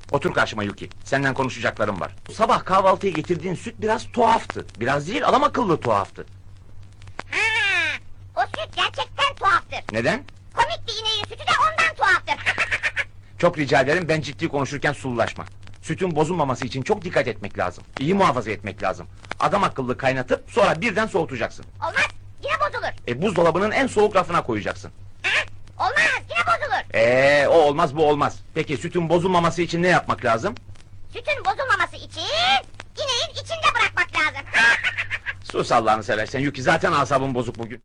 Otur karşıma Yuki. Senden konuşacaklarım var. Sabah kahvaltıya getirdiğin süt biraz tuhaftı. Biraz değil, adam akıllı tuhaftı. Ha, o süt gerçekten tuhaftır. Neden? Komik bir ineğin sütü de ondan tuhaftır. Çok rica ederim, ben ciddi konuşurken sululaşma. Sütün bozulmaması için çok dikkat etmek lazım. İyi muhafaza etmek lazım. Adam akıllı kaynatıp sonra birden soğutacaksın. Olmaz, yine bozulur. Buzdolabının en soğuk rafına koyacaksın. Ha, olmaz, yine bozulur. O olmaz, bu olmaz. Peki sütün bozulmaması için ne yapmak lazım? Sütün bozulmaması için ineğin içinde bırakmak lazım. Sus Allah'ını seversen Yuki, zaten asabım bozuk bugün.